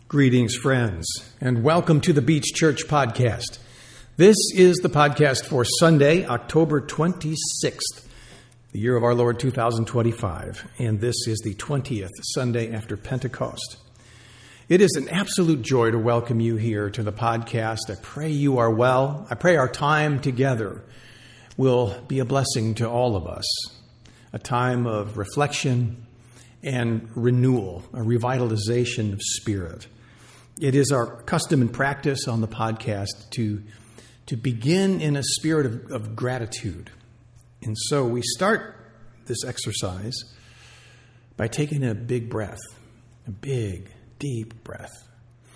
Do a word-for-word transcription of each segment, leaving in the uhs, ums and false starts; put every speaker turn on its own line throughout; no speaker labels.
Greetings, friends, and welcome to the Beach Church Podcast. This is the podcast for Sunday, October twenty-sixth, the year of our Lord two thousand twenty-five, and this is the twentieth Sunday after Pentecost. It is an absolute joy to welcome you here to the podcast. I pray you are well. I pray our time together will be a blessing to all of us, a time of reflection and renewal, a revitalization of spirit. It is our custom and practice on the podcast to, to begin in a spirit of, of gratitude. And so we start this exercise by taking a big breath, a big, deep breath.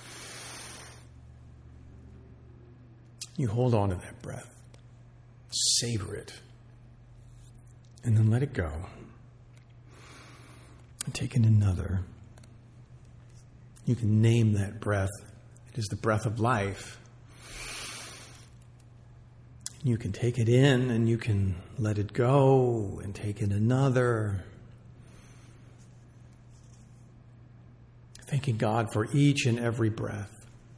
You hold on to that breath, savor it, and then let it go. And take in another. You can name that breath. It is the breath of life. You can take it in and you can let it go and take in another. Thanking God for each and every breath.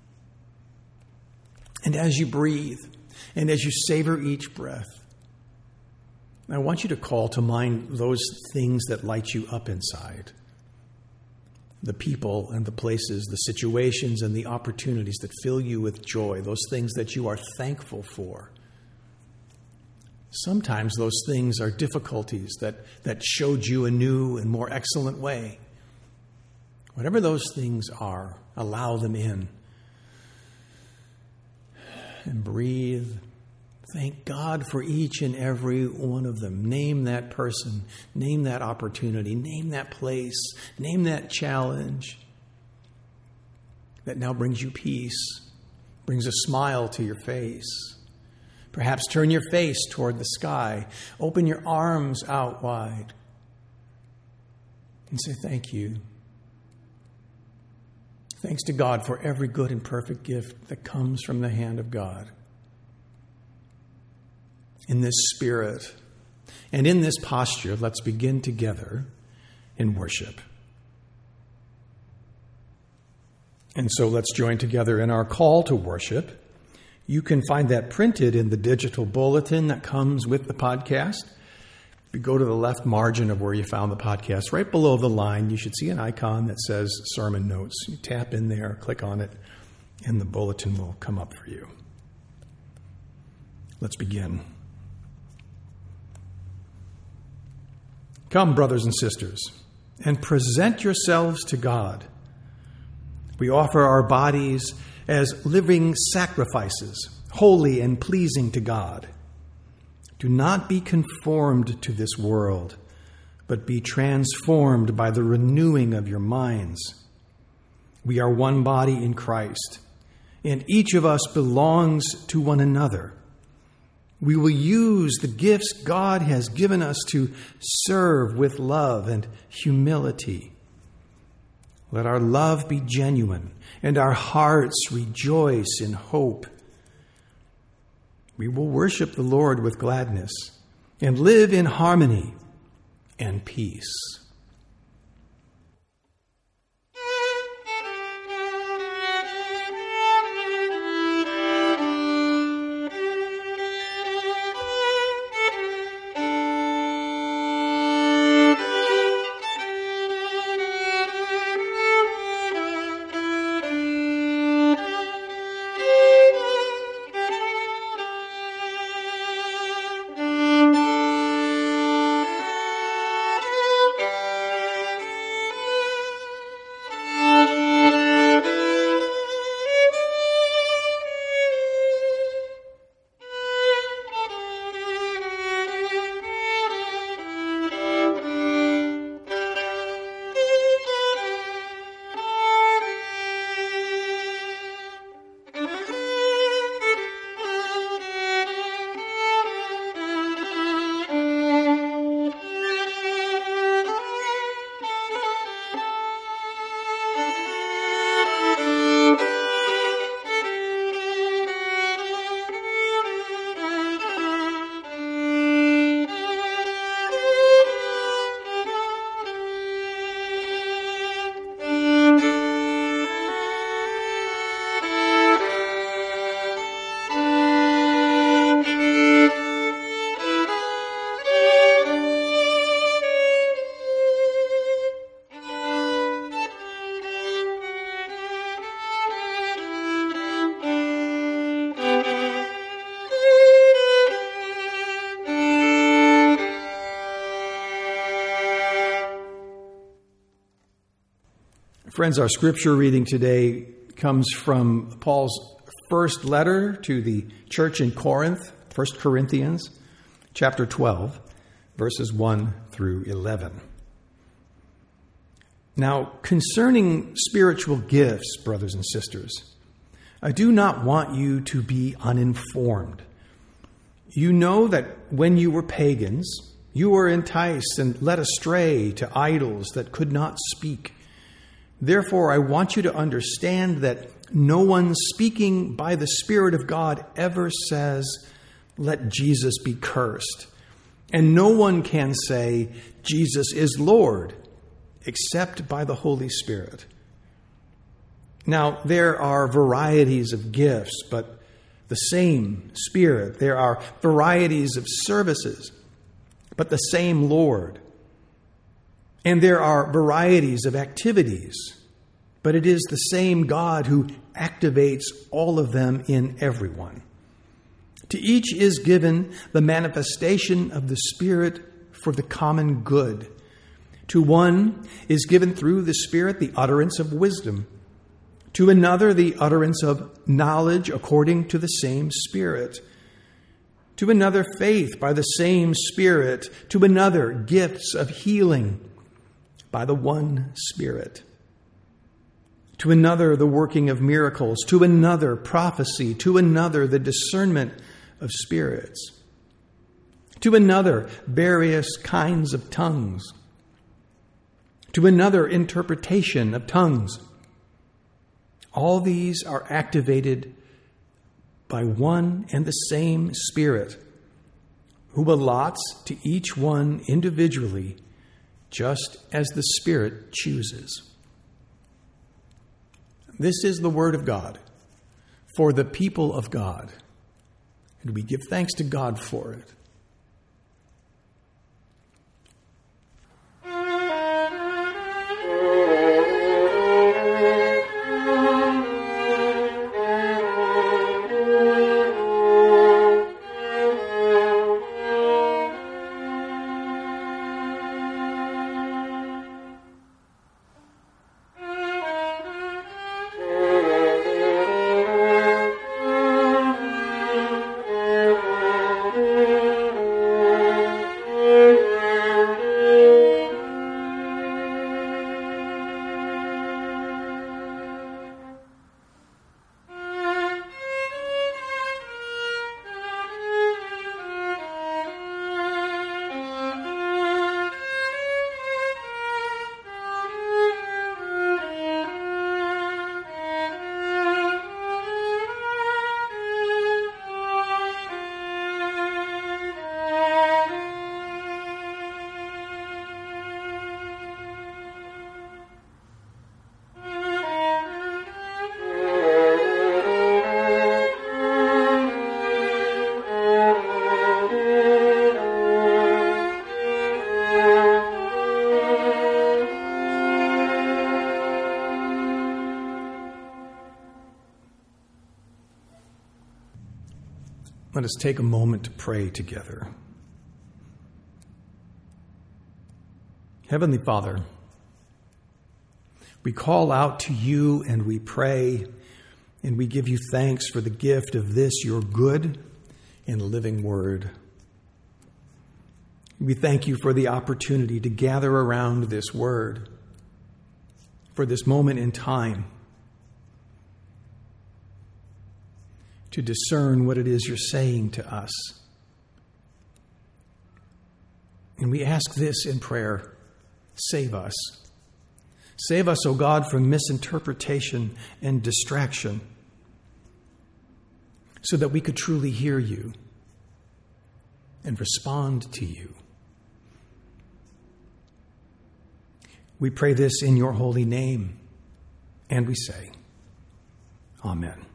And as you breathe and as you savor each breath, I want you to call to mind those things that light you up inside. The people and the places, the situations and the opportunities that fill you with joy, those things that you are thankful for. Sometimes those things are difficulties that, that showed you a new and more excellent way. Whatever those things are, allow them in. And breathe. Thank God for each and every one of them. Name that person. Name that opportunity. Name that place. Name that challenge that now brings you peace, brings a smile to your face. Perhaps turn your face toward the sky. Open your arms out wide and say thank you. Thanks to God for every good and perfect gift that comes from the hand of God. In this spirit and in this posture, let's begin together in worship. And so let's join together in our call to worship. You can find that printed in the digital bulletin that comes with the podcast. If you go to the left margin of where you found the podcast, right below the line, you should see an icon that says Sermon Notes. You tap in there, click on it, and the bulletin will come up for you. Let's begin. Come, brothers and sisters, and present yourselves to God. We offer our bodies as living sacrifices, holy and pleasing to God. Do not be conformed to this world, but be transformed by the renewing of your minds. We are one body in Christ, and each of us belongs to one another. We will use the gifts God has given us to serve with love and humility. Let our love be genuine and our hearts rejoice in hope. We will worship the Lord with gladness and live in harmony and peace. Friends, our scripture reading today comes from Paul's first letter to the church in Corinth, First Corinthians, chapter twelve, verses one through eleven. Now, concerning spiritual gifts, brothers and sisters, I do not want you to be uninformed. You know that when you were pagans, you were enticed and led astray to idols that could not speak. Therefore, I want you to understand that no one speaking by the Spirit of God ever says, "Let Jesus be cursed." And no one can say, "Jesus is Lord," except by the Holy Spirit. Now, there are varieties of gifts, but the same Spirit. There are varieties of services, but the same Lord. And there are varieties of activities, but it is the same God who activates all of them in everyone. To each is given the manifestation of the Spirit for the common good. To one is given through the Spirit the utterance of wisdom. To another the utterance of knowledge according to the same Spirit. To another faith by the same Spirit. To another gifts of healing by the one Spirit. To another the working of miracles. To another prophecy. To another the discernment of spirits. To another various kinds of tongues. To another interpretation of tongues. All these are activated by one and the same Spirit, who allots to each one individually, just as the Spirit chooses. This is the word of God for the people of God, and we give thanks to God for it. Let us take a moment to pray together. Heavenly Father, we call out to you and we pray and we give you thanks for the gift of this, your good and living word. We thank you for the opportunity to gather around this word, for this moment in time, to discern what it is you're saying to us. And we ask this in prayer: save us. Save us, O God, from misinterpretation and distraction, so that we could truly hear you and respond to you. We pray this in your holy name, and we say, Amen.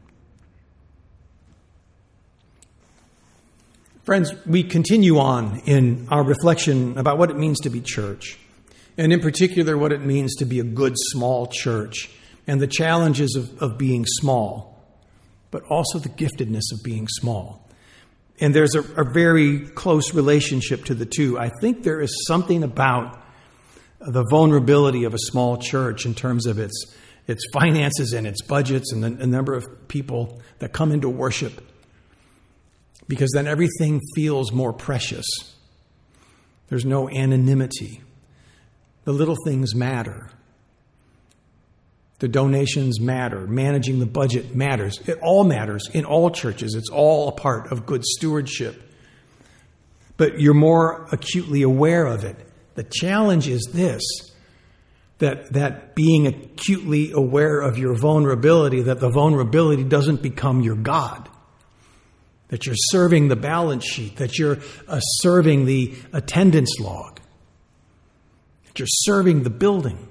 Friends, we continue on in our reflection about what it means to be church, and in particular what it means to be a good small church, and the challenges of, of being small, but also the giftedness of being small. And there's a, a very close relationship to the two. I think there is something about the vulnerability of a small church in terms of its its finances and its budgets and the, the number of people that come into worship, because then everything feels more precious. There's no anonymity. The little things matter. The donations matter. Managing the budget matters. It all matters in all churches. It's all a part of good stewardship. But you're more acutely aware of it. The challenge is this, that, that being acutely aware of your vulnerability, that the vulnerability doesn't become your God. That you're serving the balance sheet, that you're uh, serving the attendance log, that you're serving the building.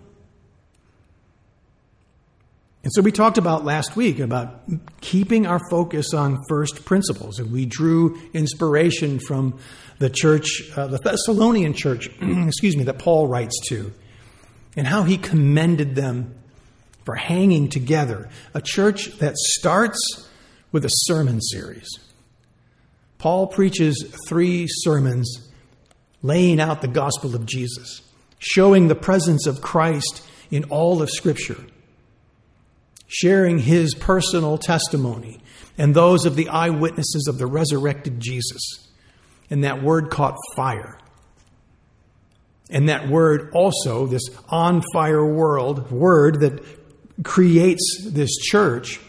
And so we talked about last week about keeping our focus on first principles. And we drew inspiration from the church, uh, the Thessalonian church, excuse me, that Paul writes to, and how he commended them for hanging together. A church that starts with a sermon series. Paul preaches three sermons laying out the gospel of Jesus, showing the presence of Christ in all of Scripture, sharing his personal testimony and those of the eyewitnesses of the resurrected Jesus. And that word caught fire. And that word also, this on-fire world, word that creates this church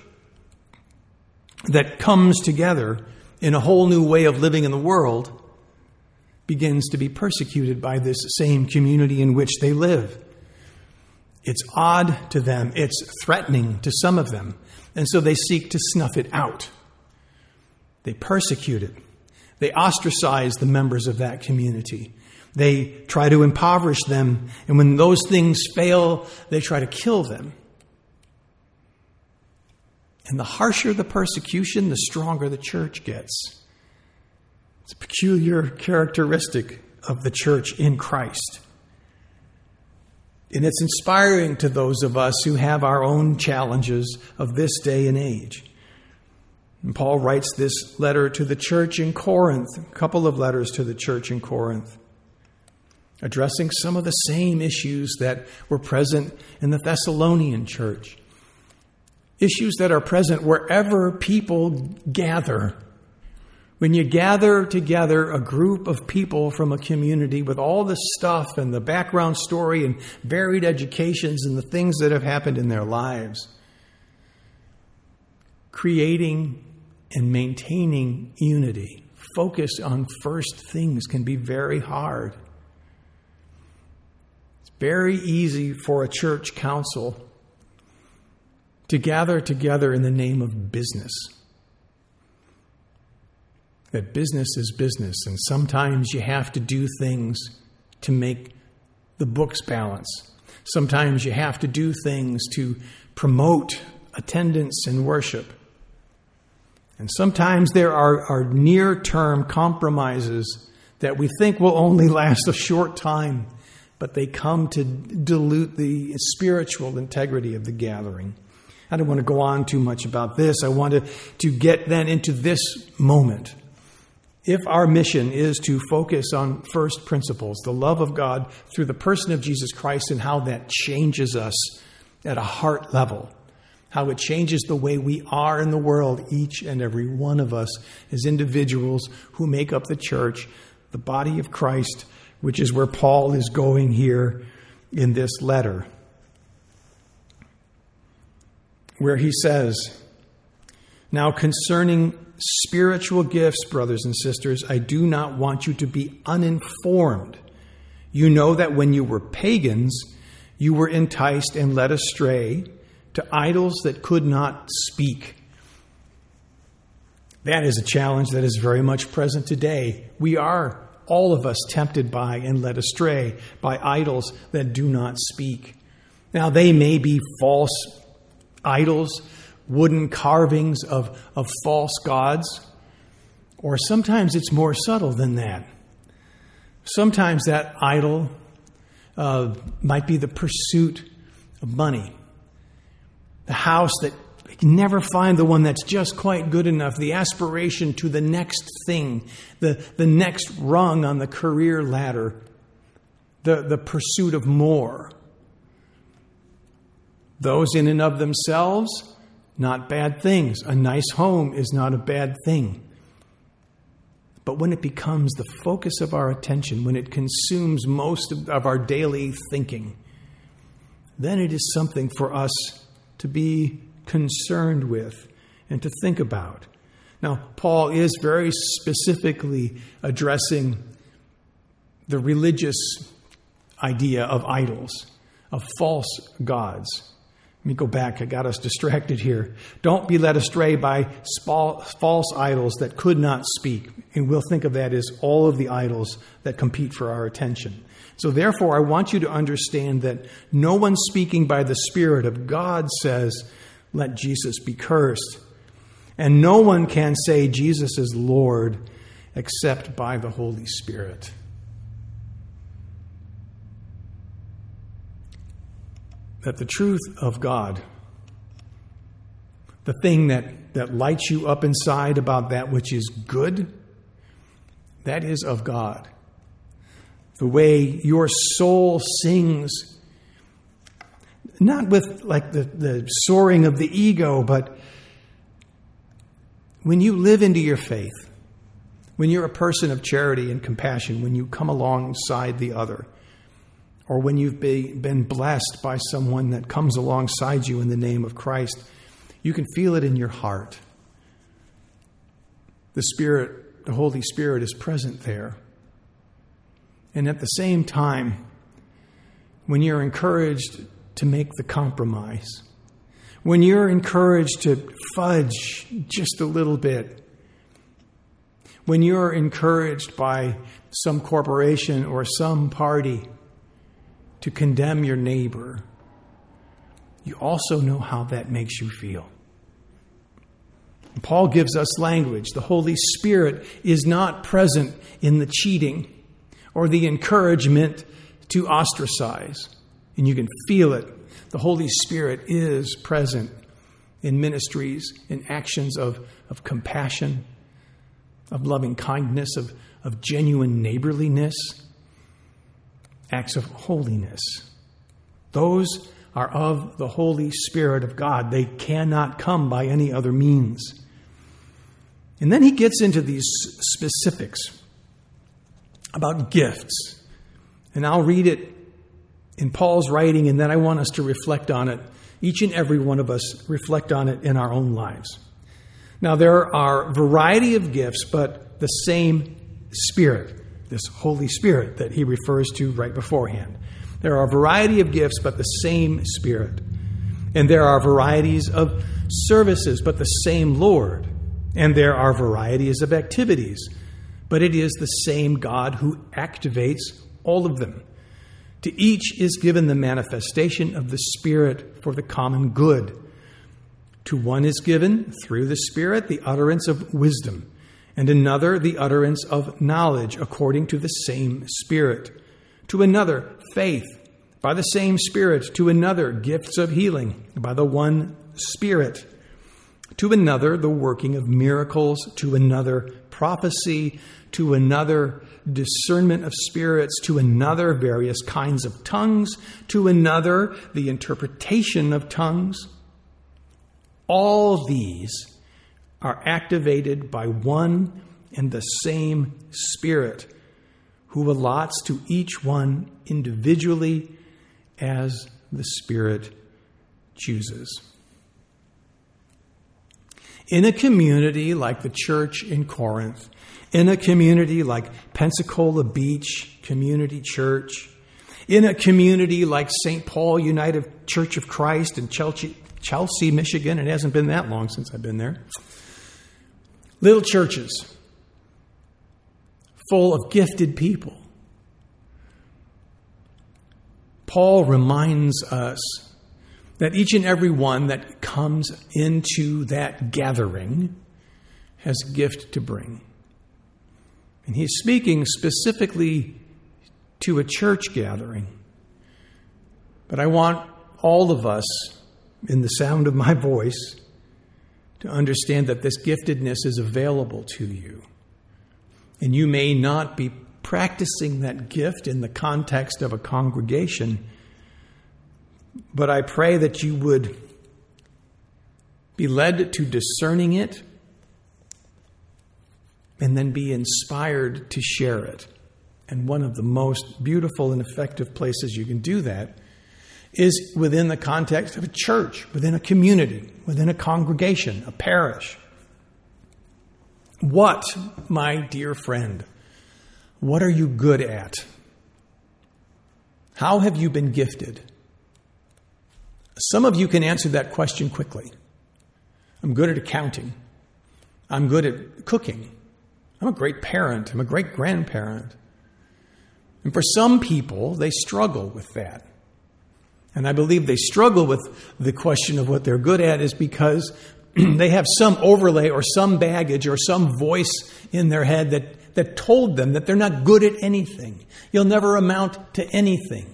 that comes together in a whole new way of living in the world, begins to be persecuted by this same community in which they live. It's odd to them. It's threatening to some of them. And so they seek to snuff it out. They persecute it. They ostracize the members of that community. They try to impoverish them. And when those things fail, they try to kill them. And the harsher the persecution, the stronger the church gets. It's a peculiar characteristic of the church in Christ. And it's inspiring to those of us who have our own challenges of this day and age. And Paul writes this letter to the church in Corinth, a couple of letters to the church in Corinth, addressing some of the same issues that were present in the Thessalonian church. Issues that are present wherever people gather. When you gather together a group of people from a community with all the stuff and the background story and varied educations and the things that have happened in their lives, creating and maintaining unity, focus on first things can be very hard. It's very easy for a church council to gather together in the name of business. That business is business, and sometimes you have to do things to make the books balance. Sometimes you have to do things to promote attendance and worship. And sometimes there are, are near-term compromises that we think will only last a short time, but they come to dilute the spiritual integrity of the gathering. I don't want to go on too much about this. I want to, to get then into this moment. If our mission is to focus on first principles, the love of God through the person of Jesus Christ and how that changes us at a heart level, how it changes the way we are in the world, each and every one of us as individuals who make up the church, the body of Christ, which is where Paul is going here in this letter, where he says, "Now concerning spiritual gifts, brothers and sisters, I do not want you to be uninformed. You know that when you were pagans, you were enticed and led astray to idols that could not speak." That is a challenge that is very much present today. We are, all of us, tempted by and led astray by idols that do not speak. Now, they may be false idols, wooden carvings of, of false gods, or sometimes it's more subtle than that. Sometimes that idol uh, might be the pursuit of money, the house that you can never find the one that's just quite good enough, the aspiration to the next thing, the, the next rung on the career ladder. the, the pursuit of more. Those in and of themselves, not bad things. A nice home is not a bad thing. But when it becomes the focus of our attention, when it consumes most of, of our daily thinking, then it is something for us to be concerned with and to think about. Now, Paul is very specifically addressing the religious idea of idols, of false gods. Let me go back. I got us distracted here. Don't be led astray by false idols that could not speak. And we'll think of that as all of the idols that compete for our attention. So therefore, I want you to understand that no one speaking by the Spirit of God says, "Let Jesus be cursed." And no one can say Jesus is Lord except by the Holy Spirit. That the truth of God, the thing that, that lights you up inside about that which is good, that is of God. The way your soul sings, not with like the, the soaring of the ego, but when you live into your faith, when you're a person of charity and compassion, when you come alongside the other, or when you've be, been blessed by someone that comes alongside you in the name of Christ, you can feel it in your heart. The Spirit, the Holy Spirit is present there. And at the same time, when you're encouraged to make the compromise, when you're encouraged to fudge just a little bit, when you're encouraged by some corporation or some party to condemn your neighbor, you also know how that makes you feel. And Paul gives us language. The Holy Spirit is not present in the cheating or the encouragement to ostracize. And you can feel it. The Holy Spirit is present in ministries, in actions of, of compassion, of loving kindness, of, of genuine neighborliness, acts of holiness. Those are of the Holy Spirit of God. They cannot come by any other means. And then he gets into these specifics about gifts. And I'll read it in Paul's writing, and then I want us to reflect on it. Each and every one of us reflect on it in our own lives. Now, there are a variety of gifts, but the same Spirit, this Holy Spirit that he refers to right beforehand. There are a variety of gifts, but the same Spirit. And there are varieties of services, but the same Lord. And there are varieties of activities, but it is the same God who activates all of them. To each is given the manifestation of the Spirit for the common good. To one is given, through the Spirit, the utterance of wisdom, and another the utterance of knowledge according to the same Spirit. To another, faith, by the same Spirit. To another, gifts of healing, by the one Spirit. To another, the working of miracles. To another, prophecy. To another, discernment of spirits. To another, various kinds of tongues. To another, the interpretation of tongues. All these are activated by one and the same Spirit, who allots to each one individually as the Spirit chooses. In a community like the church in Corinth, in a community like Pensacola Beach Community Church, in a community like Saint Paul United Church of Christ in Chelsea, Chelsea, Michigan. It hasn't been that long since I've been there. Little churches full of gifted people. Paul reminds us that each and every one that comes into that gathering has a gift to bring. And he's speaking specifically to a church gathering. But I want all of us, in the sound of my voice, to understand that this giftedness is available to you. And you may not be practicing that gift in the context of a congregation. But I pray that you would be led to discerning it and then be inspired to share it. And one of the most beautiful and effective places you can do that is within the context of a church, within a community, within a congregation, a parish. What, my dear friend, what are you good at? How have you been gifted? Some of you can answer that question quickly. I'm good at accounting. I'm good at cooking. I'm a great parent. I'm a great grandparent. And for some people, they struggle with that. And I believe they struggle with the question of what they're good at is because they have some overlay or some baggage or some voice in their head that, that told them that they're not good at anything. You'll never amount to anything.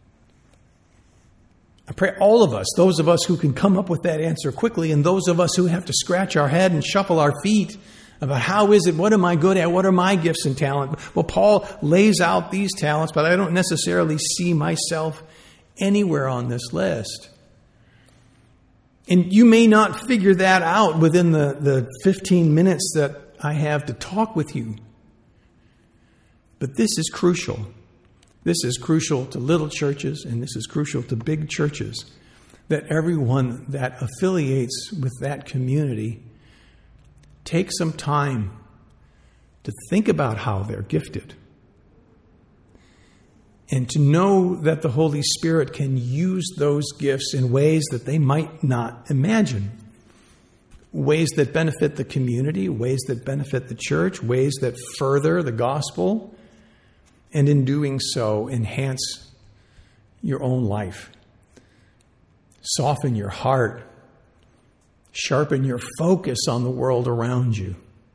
I pray all of us, those of us who can come up with that answer quickly, and those of us who have to scratch our head and shuffle our feet about how is it, what am I good at, what are my gifts and talent? Well, Paul lays out these talents, but I don't necessarily see myself anywhere on this list. And you may not figure that out within the, the fifteen minutes that I have to talk with you. But this is crucial. This is crucial to little churches, and this is crucial to big churches, that everyone that affiliates with that community take some time to think about how they're gifted and to know that the Holy Spirit can use those gifts in ways that they might not imagine. Ways that benefit the community, ways that benefit the church, ways that further the gospel, and in doing so, enhance your own life. Soften your heart. Sharpen your focus on the world around you.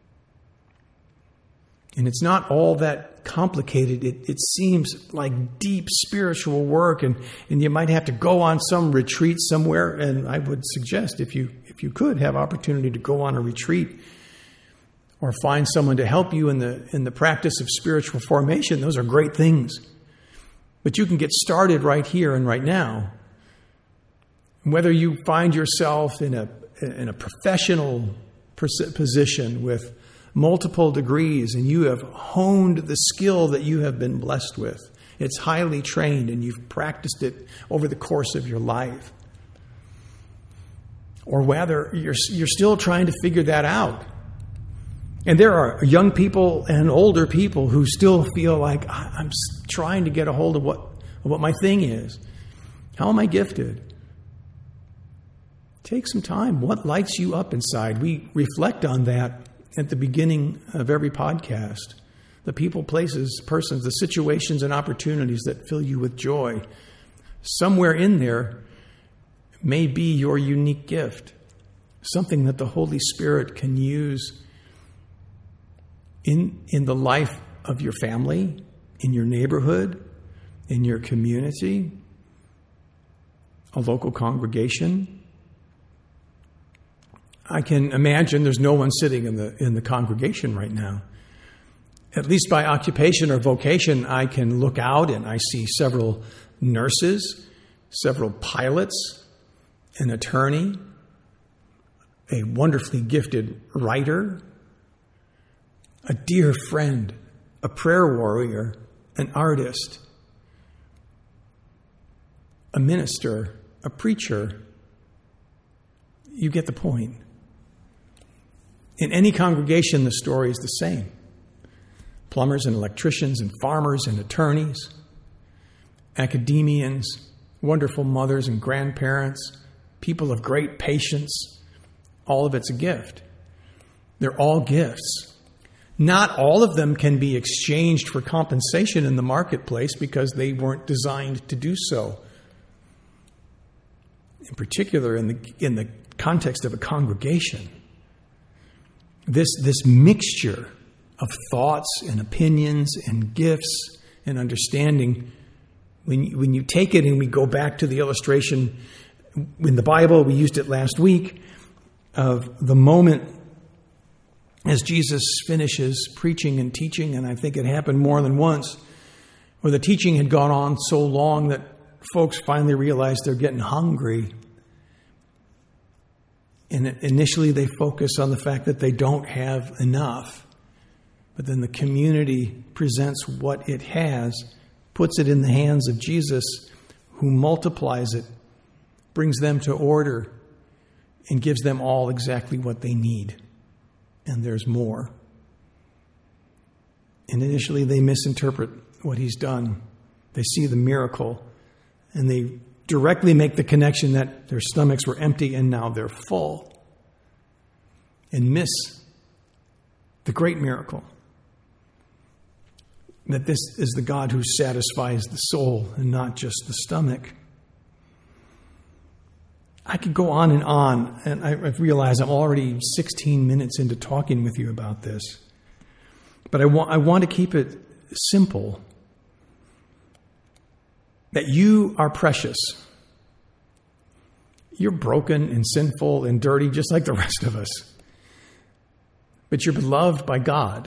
And it's not all that complicated. It, it seems like deep spiritual work, and, and you might have to go on some retreat somewhere. And I would suggest if you if you could have opportunity to go on a retreat or find someone to help you in the in the practice of spiritual formation, those are great things. But you can get started right here and right now. Whether you find yourself in a in a professional position with multiple degrees and you have honed the skill that you have been blessed with. It's highly trained and you've practiced it over the course of your life. Or whether you're, you're still trying to figure that out. And there are young people and older people who still feel like, I'm trying to get a hold of what, of what my thing is. How am I gifted? Take some time. What lights you up inside? We reflect on that at the beginning of every podcast. The people, places, persons, the situations and opportunities that fill you with joy. Somewhere in there may be your unique gift. Something that the Holy Spirit can use in, in the life of your family, in your neighborhood, in your community, a local congregation. I can imagine there's no one sitting in the in the congregation right now. At least by occupation or vocation, I can look out and I see several nurses, several pilots, an attorney, a wonderfully gifted writer, a dear friend, a prayer warrior, an artist, a minister, a preacher. You get the point. In any congregation, the story is the same. Plumbers and electricians and farmers and attorneys, academians, wonderful mothers and grandparents, people of great patience. All of it's a gift. They're all gifts. Not all of them can be exchanged for compensation in the marketplace because they weren't designed to do so. In particular, in the in the context of a congregation. This, this mixture of thoughts and opinions and gifts and understanding, when you, when you take it and we go back to the illustration in the Bible, we used it last week, of the moment as Jesus finishes preaching and teaching, and I think it happened more than once, where the teaching had gone on so long that folks finally realized they're getting hungry. And initially they focus on the fact that they don't have enough. But then the community presents what it has, puts it in the hands of Jesus, who multiplies it, brings them to order, and gives them all exactly what they need. And there's more. And initially they misinterpret what he's done. They see the miracle, and they directly make the connection that their stomachs were empty and now they're full, and miss the great miracle, that this is the God who satisfies the soul and not just the stomach. I could go on and on, and I, I've realized I'm already sixteen minutes into talking with you about this. But I want, I want to keep it simple, that you are precious. You're broken and sinful and dirty just like the rest of us. But you're beloved by God,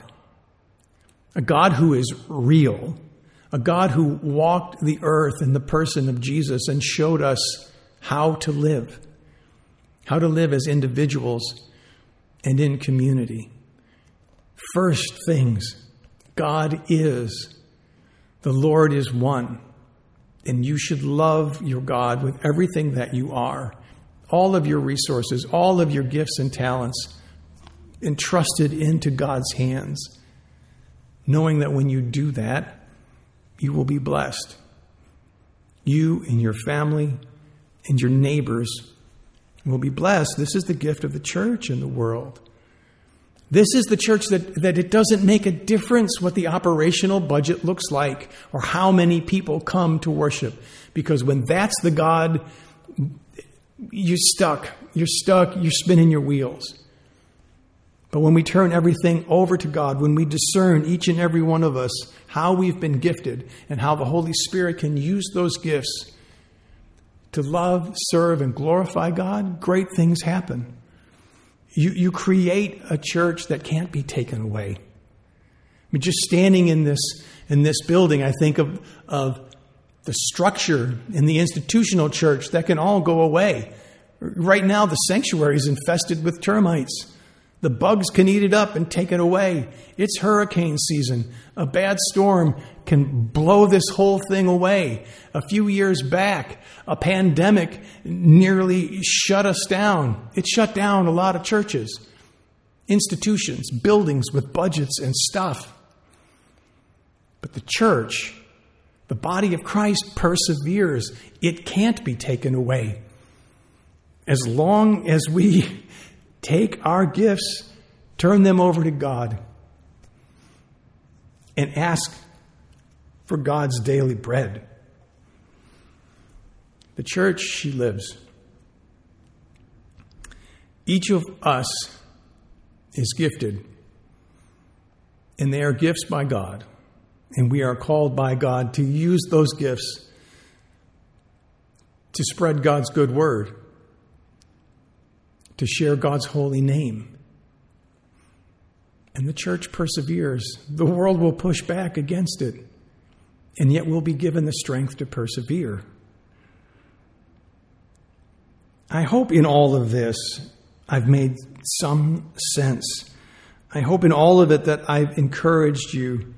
a God who is real, a God who walked the earth in the person of Jesus and showed us how to live, how to live as individuals and in community. First things, God is, the Lord is one, and you should love your God with everything that you are, all of your resources, all of your gifts and talents entrusted into God's hands, knowing that when you do that, you will be blessed. You and your family and your neighbors will be blessed. This is the gift of the church in the world. This is the church that, that it doesn't make a difference what the operational budget looks like or how many people come to worship. Because when that's the God, you're stuck. You're stuck. You're spinning your wheels. But when we turn everything over to God, when we discern each and every one of us how we've been gifted and how the Holy Spirit can use those gifts to love, serve, and glorify God, great things happen. You, you create a church that can't be taken away. I mean, just standing in this in this building, I think of, of the structure in the institutional church that can all go away. Right now, the sanctuary is infested with termites. The bugs can eat it up and take it away. It's hurricane season. A bad storm can blow this whole thing away. A few years back, a pandemic nearly shut us down. It shut down a lot of churches, institutions, buildings with budgets and stuff. But the church, the body of Christ, perseveres. It can't be taken away. As long as we take our gifts, turn them over to God, and ask for God's daily bread. The church, she lives. Each of us is gifted, and they are gifts by God, and we are called by God to use those gifts to spread God's good word, to share God's holy name. And the church perseveres. The world will push back against it, and yet we'll be given the strength to persevere. I hope in all of this I've made some sense. I hope in all of it that I've encouraged you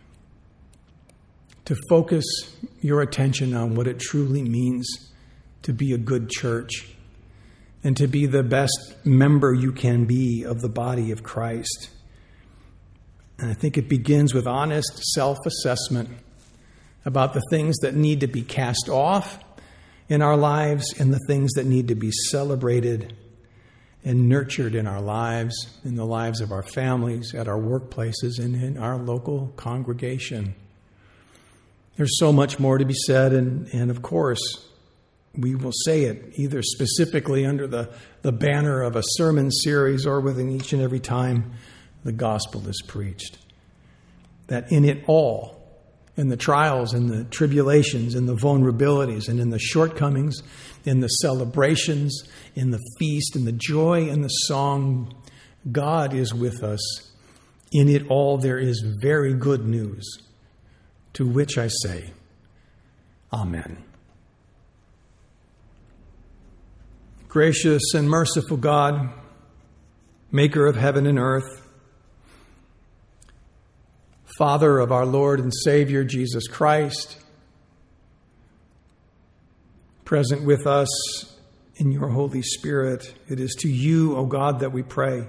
to focus your attention on what it truly means to be a good church and to be the best member you can be of the body of Christ. And I think it begins with honest self-assessment about the things that need to be cast off in our lives and the things that need to be celebrated and nurtured in our lives, in the lives of our families, at our workplaces, and in our local congregation. There's so much more to be said, and, and of course, we will say it either specifically under the, the banner of a sermon series or within each and every time the gospel is preached. That in it all, in the trials and the tribulations and the vulnerabilities and in the shortcomings, in the celebrations, in the feast, in the joy and the song, God is with us. In it all there is very good news, to which I say, Amen. Gracious and merciful God, maker of heaven and earth, Father of our Lord and Savior, Jesus Christ, present with us in your Holy Spirit, it is to you, O God, that we pray.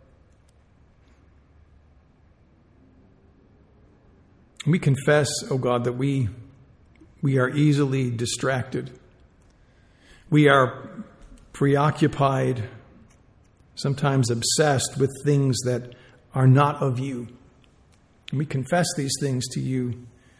We confess, O God, that we, we are easily distracted. We are preoccupied, sometimes obsessed with things that are not of you. And we confess these things to you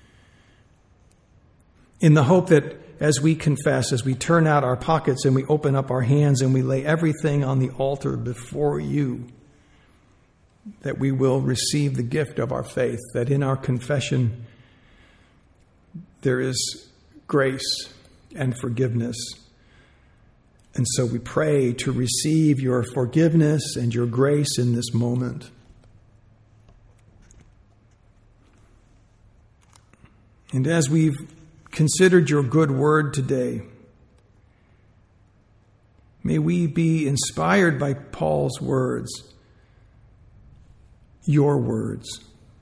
in the hope that as we confess, as we turn out our pockets and we open up our hands and we lay everything on the altar before you, that we will receive the gift of our faith, that in our confession there is grace and forgiveness. And so we pray to receive your forgiveness and your grace in this moment. And as we've considered your good word today, may we be inspired by Paul's words, your words,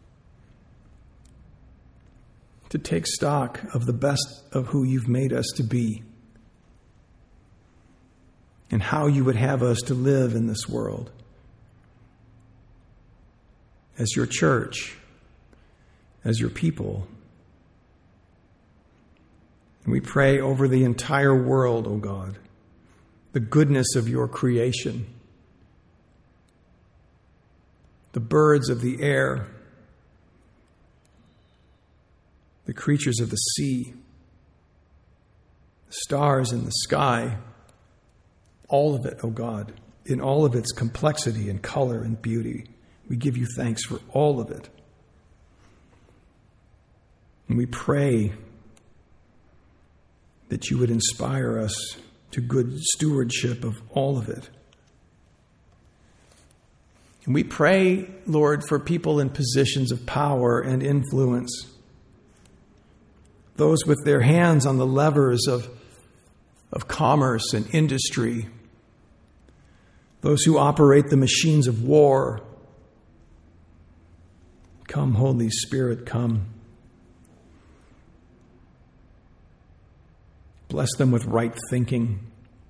to take stock of the best of who you've made us to be and how you would have us to live in this world as your church, as your people. And we pray over the entire world, O God, the goodness of your creation, the birds of the air, the creatures of the sea, the stars in the sky, all of it, O God, in all of its complexity and color and beauty. We give you thanks for all of it. And we pray that you would inspire us to good stewardship of all of it. And we pray, Lord, for people in positions of power and influence, those with their hands on the levers of, of commerce and industry, those who operate the machines of war. Come, Holy Spirit, come. Bless them with right thinking.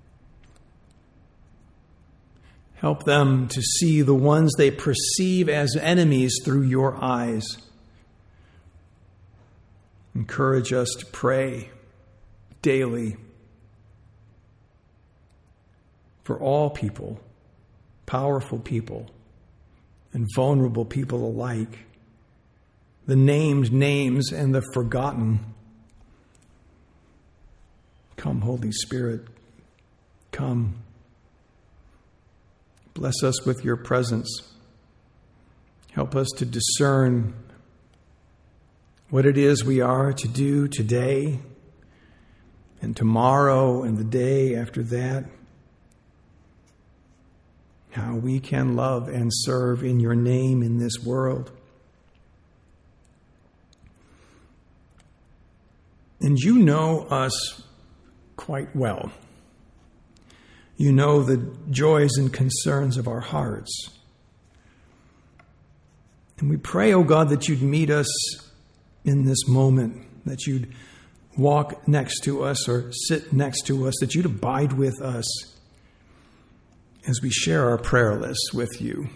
Help them to see the ones they perceive as enemies through your eyes. Encourage us to pray daily for all people, powerful people and vulnerable people alike, the named names and the forgotten. Come, Holy Spirit, come. Bless us with your presence. Help us to discern what it is we are to do today and tomorrow and the day after that. How we can love and serve in your name in this world. And you know us quite well. You know the joys and concerns of our hearts. And we pray, oh God, that you'd meet us in this moment, that you'd walk next to us or sit next to us, that you'd abide with us as we share our prayer lists with you.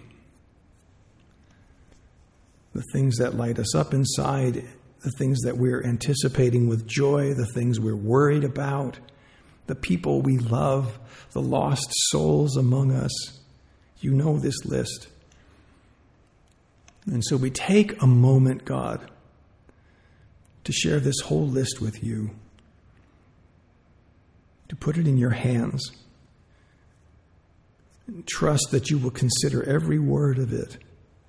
The things that light us up inside, the things that we're anticipating with joy, the things we're worried about, the people we love, the lost souls among us. You know this list. And so we take a moment, God, to share this whole list with you, to put it in your hands, and trust that you will consider every word of it,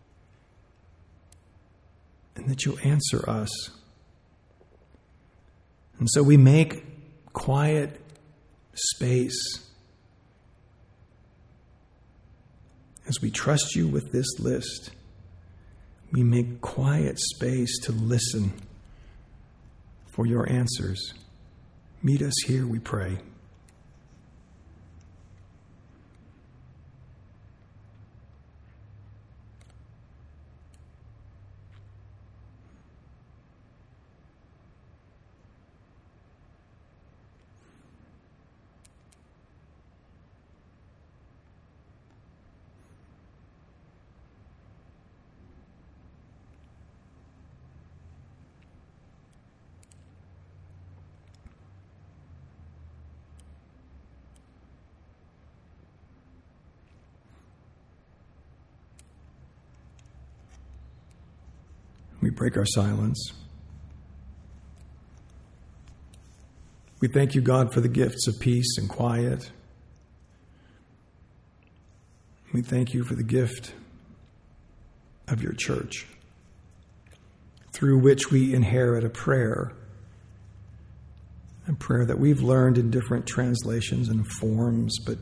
and that you'll answer us. And so we make quiet space As we trust you with this list, we make quiet space to listen for your answers. Meet us here, we pray. We break our silence. We thank you, God, for the gifts of peace and quiet. We thank you for the gift of your church, through which we inherit a prayer, a prayer that we've learned in different translations and forms, but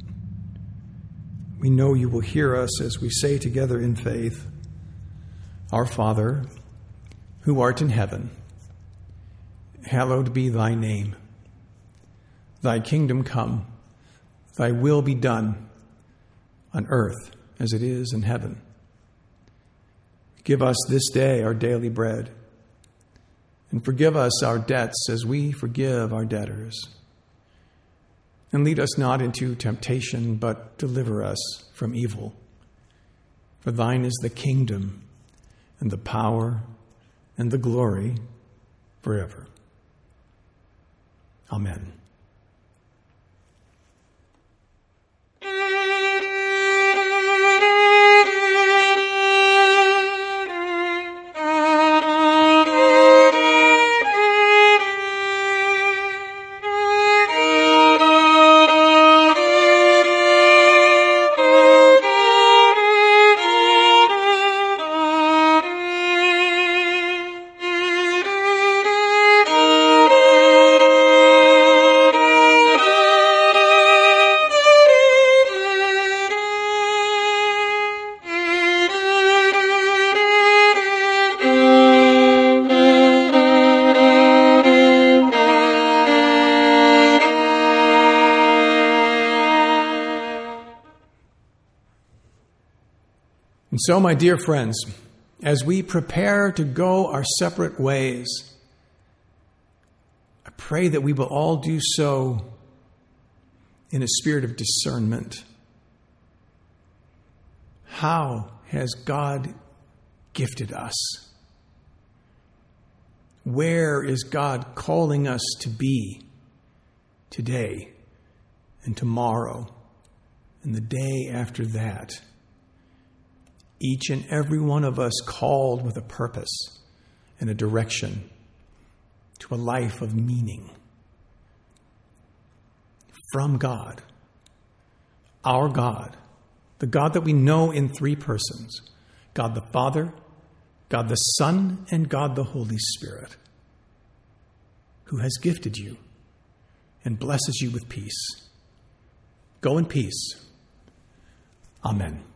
we know you will hear us as we say together in faith, Our Father, who art in heaven, hallowed be thy name. Thy kingdom come, thy will be done on earth as it is in heaven. Give us this day our daily bread, and forgive us our debts as we forgive our debtors. And lead us not into temptation, but deliver us from evil. For thine is the kingdom, and the power, and the glory forever. Amen. And so, my dear friends, as we prepare to go our separate ways, I pray that we will all do so in a spirit of discernment. How has God gifted us? Where is God calling us to be today and tomorrow and the day after that? Each and every one of us called with a purpose and a direction to a life of meaning from God, our God, the God that we know in three persons, God the Father, God the Son, and God the Holy Spirit, who has gifted you and blesses you with peace. Go in peace. Amen.